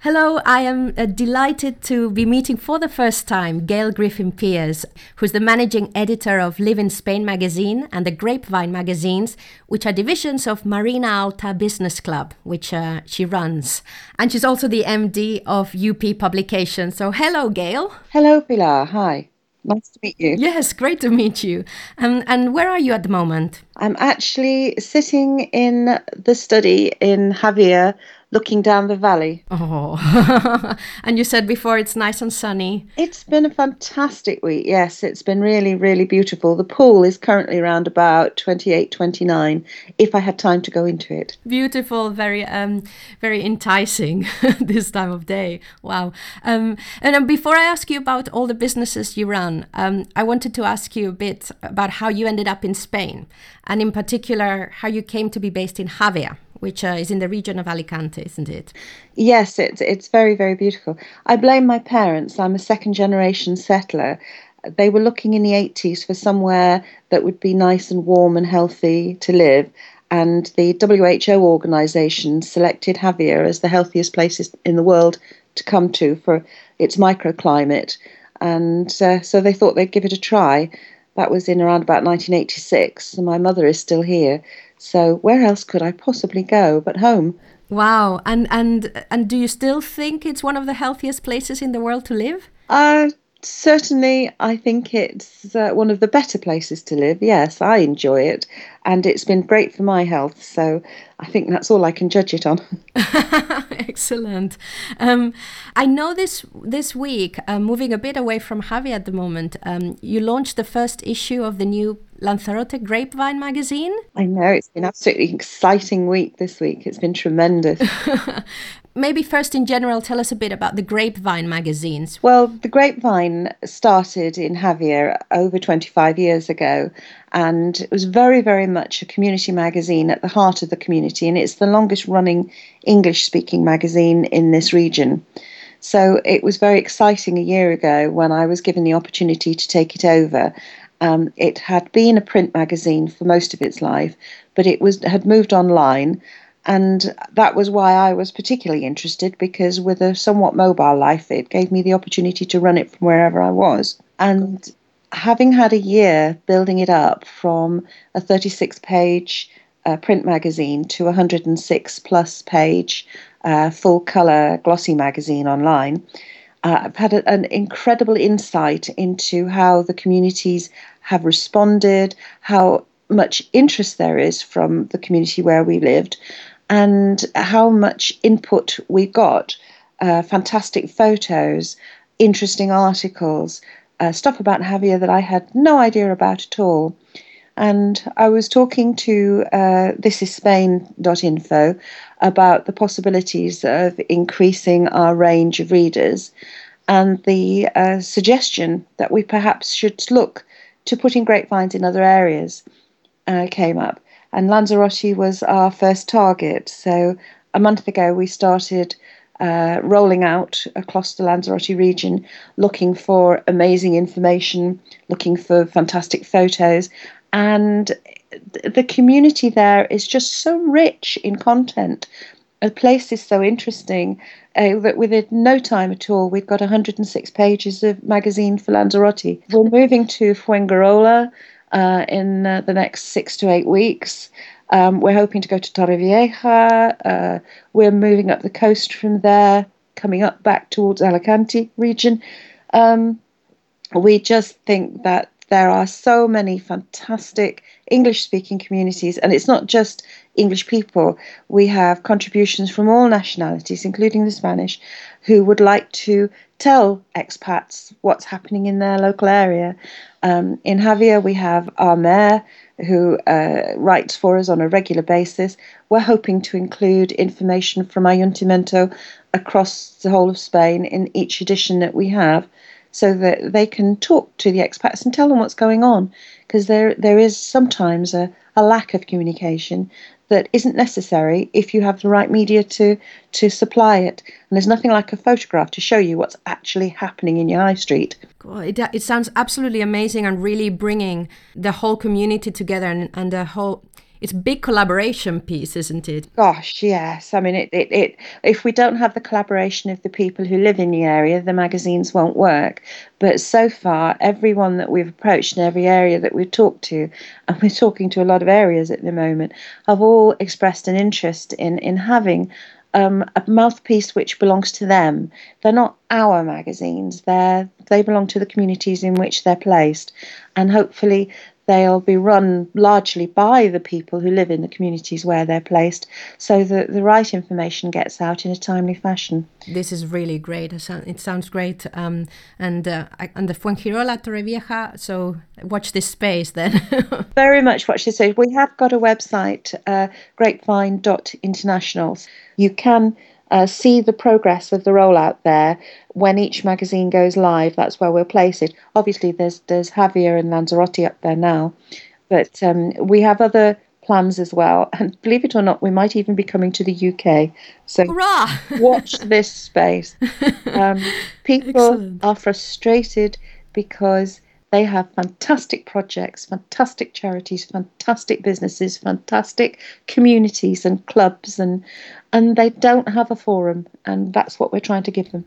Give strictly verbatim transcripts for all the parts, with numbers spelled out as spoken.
Hello, I am uh, delighted to be meeting for the first time Gail Griffin-Pearce, who's the managing editor of Live in Spain magazine and the Grapevine magazines, which are divisions of Marina Alta Business Club, which uh, she runs. And she's also the M D of U P Publications. So hello, Gail. Hello, Pilar. Hi. Nice to meet you. Yes, great to meet you. Um, and where are you at the moment? I'm actually sitting in the study in Javier, looking down the valley. Oh, and you said before it's nice and sunny. It's been a fantastic week. Yes, it's been really, really beautiful. The pool is currently around about twenty-eight, twenty-nine, if I had time to go into it. Beautiful, very, um, very enticing this time of day. Wow. Um, and um, before I ask you about all the businesses you run, um, I wanted to ask you a bit about how you ended up in Spain, and in particular, how you came to be based in Javier, which uh, is in the region of Alicante, isn't it? Yes, it's it's very, very beautiful. I blame my parents. I'm a second generation settler. They were looking in the eighties for somewhere that would be nice and warm and healthy to live. And the W H O organization selected Javier as the healthiest places in the world to come to for its microclimate. And uh, so they thought they'd give it a try. That was in around about nineteen eighty-six, and my mother is still here. So where else could I possibly go but home? Wow. And and and do you still think it's one of the healthiest places in the world to live? Uh, Certainly, I think it's uh, one of the better places to live. Yes, I enjoy it, and it's been great for my health. So I think that's all I can judge it on. Excellent. Um, I know this this week, uh, moving a bit away from Javi at the moment, um, you launched the first issue of the new Lanzarote Grapevine magazine. I know it's been absolutely exciting week this week. It's been tremendous. Maybe first in general, tell us a bit about the Grapevine magazines. Well, the Grapevine started in Javier over twenty-five years ago, and it was very, very much a community magazine at the heart of the community, and it's the longest running English-speaking magazine in this region. So it was very exciting a year ago when I was given the opportunity to take it over. Um, it had been a print magazine for most of its life, but it was had moved online. And that was why I was particularly interested, because with a somewhat mobile life, it gave me the opportunity to run it from wherever I was. And having had a year building it up from a thirty-six page uh, print magazine to a one hundred six plus page uh, full color glossy magazine online, uh, I've had a, an incredible insight into how the communities have responded, how much interest there is from the community where we lived, and how much input we got. Uh, fantastic photos, interesting articles, uh, stuff about Javier that I had no idea about at all. And I was talking to uh, this is spain dot info about the possibilities of increasing our range of readers, and the uh, suggestion that we perhaps should look to putting grapevines in other areas uh, came up. And Lanzarote was our first target. So a month ago, we started uh, rolling out across the Lanzarote region, looking for amazing information, looking for fantastic photos. And the community there is just so rich in content. The place is so interesting uh, that within no time at all, we've got one hundred six pages of magazine for Lanzarote. We're moving to Fuengirola Uh, in uh, the next six to eight weeks. Um, we're hoping to go to Torrevieja. Uh, we're moving up the coast from there, coming up back towards Alicante region. Um, we just think that there are so many fantastic English-speaking communities, and it's not just English people. We have contributions from all nationalities, including the Spanish, who would like to tell expats what's happening in their local area. Um, in Javier, we have our mayor, who uh, writes for us on a regular basis. We're hoping to include information from Ayuntamiento across the whole of Spain in each edition that we have, so that they can talk to the expats and tell them what's going on, because there there is sometimes a, a lack of communication that isn't necessary if you have the right media to to supply it. And there's nothing like a photograph to show you what's actually happening in your high street. Cool. It, it sounds absolutely amazing and really bringing the whole community together, and, and the whole it's a big collaboration piece, isn't it? Gosh, yes. I mean, it, it, it, if we don't have the collaboration of the people who live in the area, the magazines won't work. But so far, everyone that we've approached in every area that we've talked to, and we're talking to a lot of areas at the moment, have all expressed an interest in, in having um, a mouthpiece which belongs to them. They're not our magazines. They're, they belong to the communities in which they're placed. And hopefully they'll be run largely by the people who live in the communities where they're placed, so that the right information gets out in a timely fashion. This is really great. It sounds great. Um, and uh, and the Fuengirola Torrevieja, so watch this space then. Very much watch this space. We have got a website, uh, grapevine dot international. You can Uh, see the progress of the rollout there when each magazine goes live. That's where we'll place it. Obviously, there's there's Javier and Lanzarote up there now, but um, we have other plans as well. And believe it or not, we might even be coming to the U K. So hurrah! Watch this space. Um, people Excellent. are frustrated because they have fantastic projects, fantastic charities, fantastic businesses, fantastic communities and clubs, and and they don't have a forum, and that's what we're trying to give them.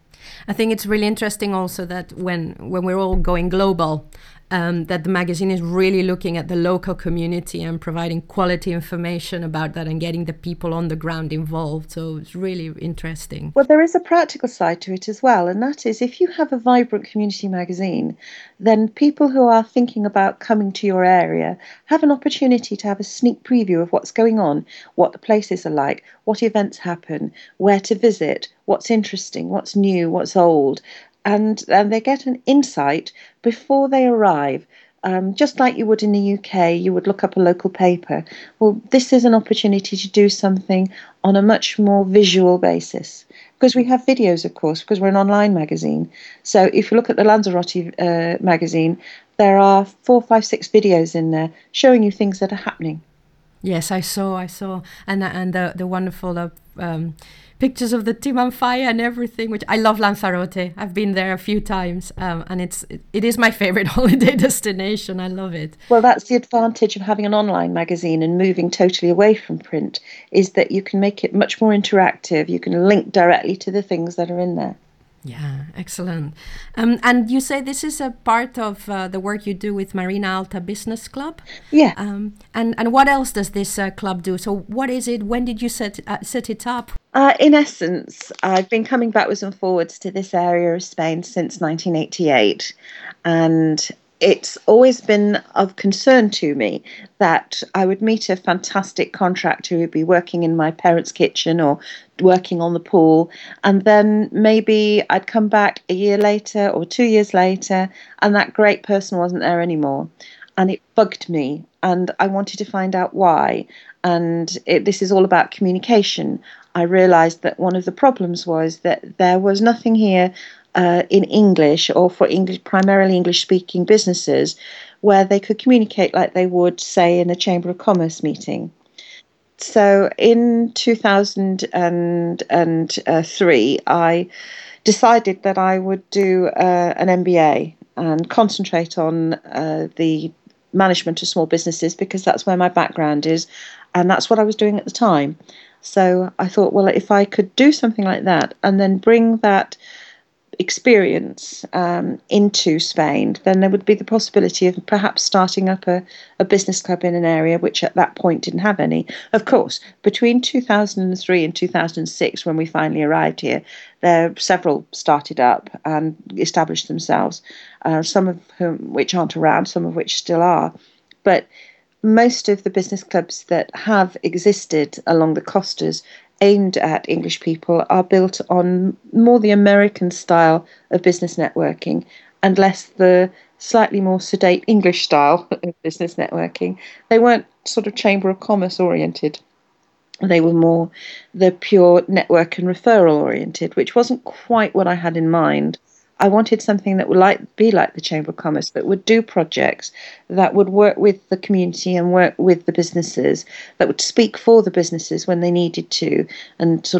I think it's really interesting also that when when we're all going global, um, that the magazine is really looking at the local community and providing quality information about that and getting the people on the ground involved. So it's really interesting. Well, there is a practical side to it as well, and that is if you have a vibrant community magazine, then people who are thinking about coming to your area have an opportunity to have a sneak preview of what's going on, what the places are like, what events happen, where to visit, what's interesting, what's new, what's old, and, and they get an insight before they arrive. Um, just like you would in the U K, you would look up a local paper. Well, this is an opportunity to do something on a much more visual basis. Because we have videos, of course, because we're an online magazine. So if you look at the Lanzarote uh, magazine, there are four, five, six videos in there showing you things that are happening. Yes, I saw, I saw. And, and the, the wonderful uh, um, pictures of the Timanfaya and everything, which I love Lanzarote. I've been there a few times, um, and it's it, it is my favorite holiday destination. I love it. Well, that's the advantage of having an online magazine and moving totally away from print, is that you can make it much more interactive. You can link directly to the things that are in there. Yeah, excellent. Um, and you say this is a part of uh, the work you do with Marina Alta Business Club? Yeah. Um, and, and what else does this uh, club do? So what is it? When did you set, uh, set it up? Uh, in essence, I've been coming backwards and forwards to this area of Spain since nineteen eighty-eight. And it's always been of concern to me that I would meet a fantastic contractor who would be working in my parents' kitchen or working on the pool, and then maybe I'd come back a year later or two years later and that great person wasn't there anymore. And it bugged me, and I wanted to find out why. And it, this is all about communication. I realised that one of the problems was that there was nothing here Uh, in English or for English, primarily English-speaking businesses, where they could communicate like they would, say, in a Chamber of Commerce meeting. So in two thousand three, I decided that I would do uh, an M B A and concentrate on uh, the management of small businesses, because that's where my background is, and that's what I was doing at the time. So I thought, well, if I could do something like that and then bring that experience um, into Spain, then there would be the possibility of perhaps starting up a, a business club in an area which at that point didn't have any. Of course, between two thousand three and two thousand six, when we finally arrived here, there several started up and established themselves, uh, some of whom which aren't around, some of which still are. But most of the business clubs that have existed along the costas aimed at English people are built on more the American style of business networking and less the slightly more sedate English style of business networking. They weren't sort of Chamber of Commerce oriented. They were more the pure network and referral oriented, which wasn't quite what I had in mind. I wanted something that would like be like the Chamber of Commerce, that would do projects, that would work with the community and work with the businesses, that would speak for the businesses when they needed to, and sort of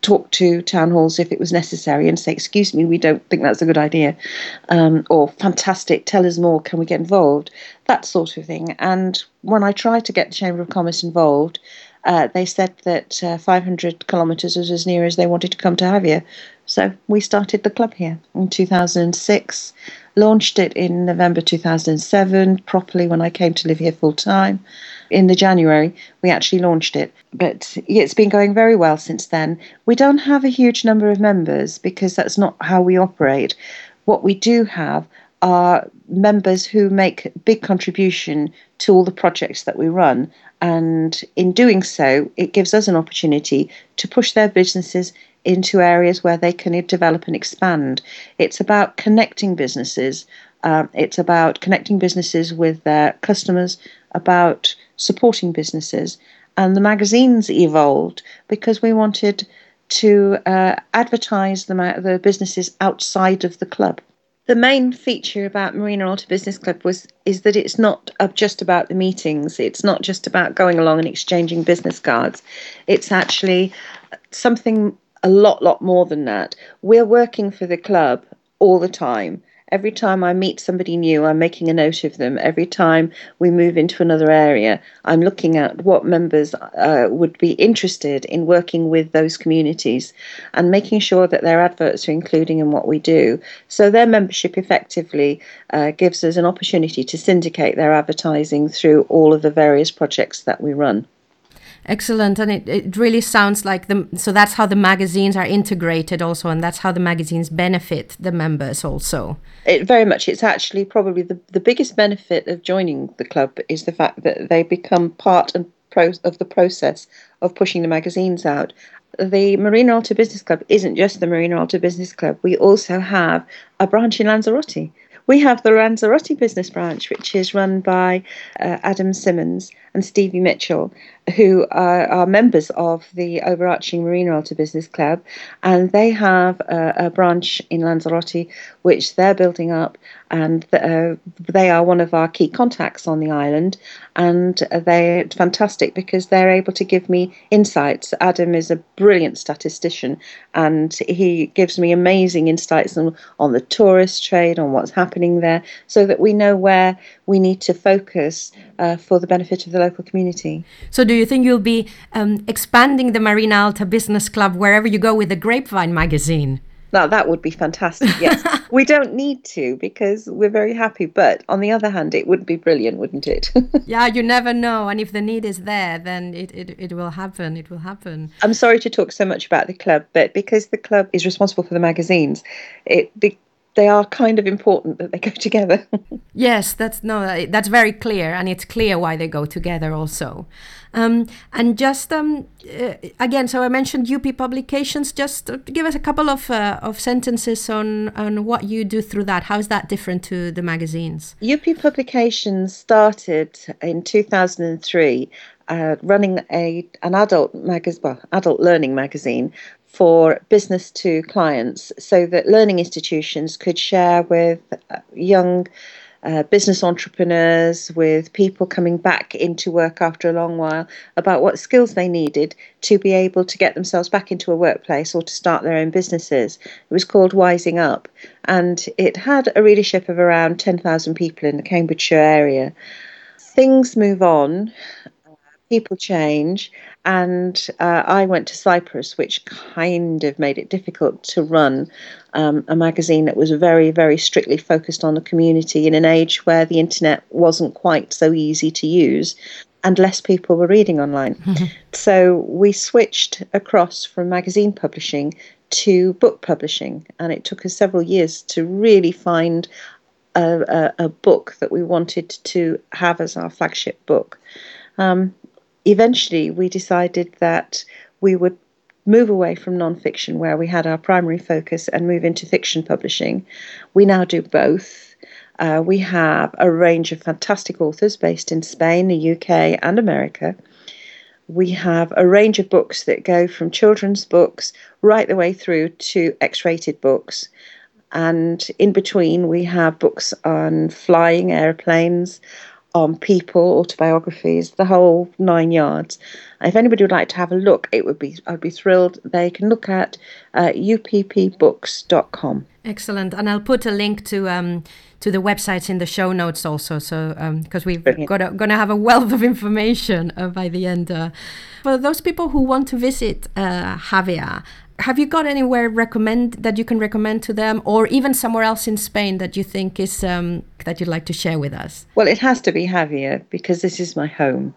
talk to town halls if it was necessary and say, excuse me, we don't think that's a good idea, um, or fantastic, tell us more, can we get involved, that sort of thing. And when I tried to get the Chamber of Commerce involved, uh, they said that uh, five hundred kilometres was as near as they wanted to come to Javier. So we started the club here in two thousand six, launched it in November two thousand seven, properly when I came to live here full time. In the January, we actually launched it. But it's been going very well since then. We don't have a huge number of members because that's not how we operate. What we do have are members who make big contribution to all the projects that we run. And in doing so, it gives us an opportunity to push their businesses into areas where they can develop and expand. It's about connecting businesses. Um, it's about connecting businesses with their customers, about supporting businesses. And the magazines evolved because we wanted to uh, advertise the, the businesses outside of the club. The main feature about Marina Alta Business Club was is that it's not just about the meetings. It's not just about going along and exchanging business cards. It's actually something a lot, lot more than that. We're working for the club all the time. Every time I meet somebody new, I'm making a note of them. Every time we move into another area, I'm looking at what members uh, would be interested in working with those communities and making sure that their adverts are including in what we do. So their membership effectively uh, gives us an opportunity to syndicate their advertising through all of the various projects that we run. Excellent. And it, it really sounds like the so that's how the magazines are integrated also, and that's how the magazines benefit the members also. It very much. It's actually probably the, the biggest benefit of joining the club is the fact that they become part and pro, of the process of pushing the magazines out. The Marina Alta Business Club isn't just the Marina Alta Business Club. We also have a branch in Lanzarote. We have the Lanzarote Business Branch, which is run by uh, Adam Simmons and Stevie Mitchell, who are, are members of the overarching Marina Alta Business Club, and they have a, a branch in Lanzarote which they're building up, and uh, they are one of our key contacts on the island, and they're fantastic because they're able to give me insights. Adam is a brilliant statistician, and he gives me amazing insights on, on the tourist trade, on what's happening there, so that we know where we need to focus uh, for the benefit of the local community. So do you think you'll be um, expanding the Marina Alta Business Club wherever you go with the Grapevine magazine? Now, that would be fantastic, yes. We don't need to because we're very happy. But on the other hand, it would be brilliant, wouldn't it? Yeah, you never know. And if the need is there, then it, it, it will happen. It will happen. I'm sorry to talk so much about the club, but because the club is responsible for the magazines, it be, they are kind of important that they go together. Yes, that's no, that's very clear, and it's clear why they go together also. Um, and just um, uh, again, so I mentioned U P Publications. Just give us a couple of uh, of sentences on on what you do through that. How is that different to the magazines? U P Publications started in two thousand three, uh, running a an adult magazine, well, adult learning magazine for business to clients, so that learning institutions could share with young uh, business entrepreneurs, with people coming back into work after a long while, about what skills they needed to be able to get themselves back into a workplace or to start their own businesses. It was called Wising Up, and it had a readership of around ten thousand people in the Cambridgeshire area. Things move on. People change, and uh, I went to Cyprus, which kind of made it difficult to run um, a magazine that was very, very strictly focused on the community in an age where the internet wasn't quite so easy to use and less people were reading online. Mm-hmm. So we switched across from magazine publishing to book publishing, and it took us several years to really find a, a, a book that we wanted to have as our flagship book. Um, Eventually, we decided that we would move away from non-fiction, where we had our primary focus, and move into fiction publishing. We now do both. Uh, we have a range of fantastic authors based in Spain, the U K, and America. We have a range of books that go from children's books right the way through to X-rated books. And in between, we have books on flying, airplanes, on people, autobiographies, the whole nine yards. If anybody would like to have a look, it would be I'd be thrilled. They can look at uh, u p p books dot com. Excellent, and I'll put a link to um, to the websites in the show notes also, so because um, we've Brilliant. got a, gonna have a wealth of information uh, by the end. Uh, for those people who want to visit uh, Javier, have you got anywhere recommend that you can recommend to them, or even somewhere else in Spain that you think is um, that you'd like to share with us? Well, it has to be Javier because this is my home,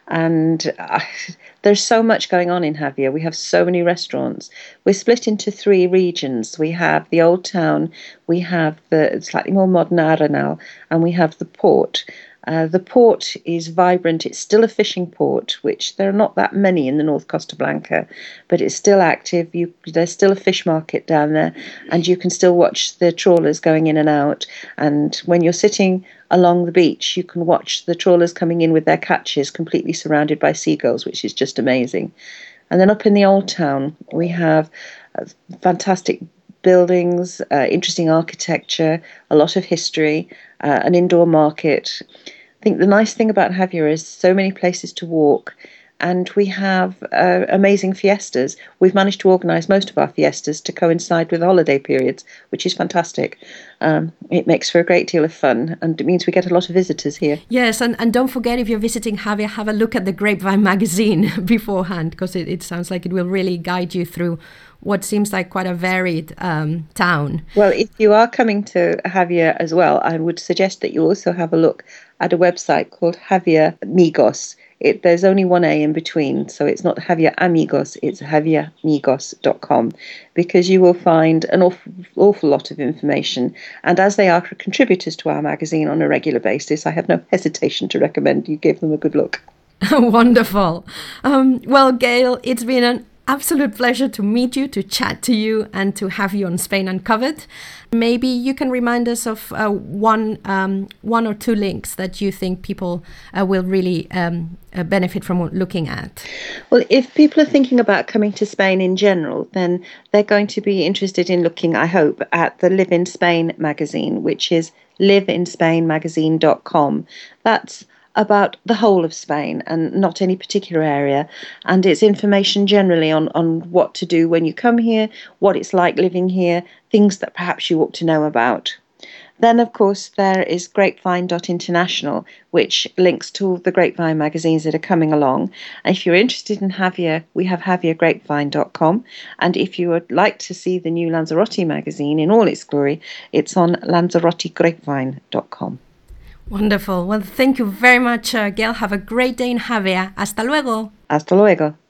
and uh, there's so much going on in Javier. We have so many restaurants. We're split into three regions. We have the old town, we have the slightly more modern Arenal, and we have the port. Uh, the port is vibrant. It's still a fishing port, which there are not that many in the North Costa Blanca, but it's still active. You, there's still a fish market down there, and you can still watch the trawlers going in and out. And when you're sitting along the beach, you can watch the trawlers coming in with their catches, completely surrounded by seagulls, which is just amazing. And then up in the old town, we have uh, fantastic buildings, uh, interesting architecture, a lot of history, uh, an indoor market. I think the nice thing about Javier is so many places to walk, and we have uh, amazing fiestas. We've managed to organise most of our fiestas to coincide with holiday periods, which is fantastic. Um, it makes for a great deal of fun, and it means we get a lot of visitors here. Yes, and, and don't forget, if you're visiting Javier, have a look at the Grapevine magazine beforehand, because it, it sounds like it will really guide you through what seems like quite a varied um, town. Well, if you are coming to Javier as well, I would suggest that you also have a look at a website called Javier Migos. It, there's only one A in between, so it's not Javier Amigos, it's javier migos dot com, because you will find an awful, awful lot of information. And as they are contributors to our magazine on a regular basis, I have no hesitation to recommend you give them a good look. Wonderful. Um, well, Gail, it's been an absolute pleasure to meet you, to chat to you, and to have you on Spain Uncovered. Maybe you can remind us of uh, one um, one or two links that you think people uh, will really um, uh, benefit from looking at. Well, if people are thinking about coming to Spain in general, then they're going to be interested in looking, I hope, at the Live in Spain magazine, which is live in spain magazine dot com. That's about the whole of Spain and not any particular area, and it's information generally on, on what to do when you come here, what it's like living here, things that perhaps you ought to know about. Then, of course, there is grapevine dot international, which links to all the Grapevine magazines that are coming along. And if you're interested in Javier, we have javier grapevine dot com. And if you would like to see the new Lanzarote magazine in all its glory, it's on lanzarote grapevine dot com. Wonderful. Well, thank you very much, uh, Gail. Have a great day in Javier. Hasta luego. Hasta luego.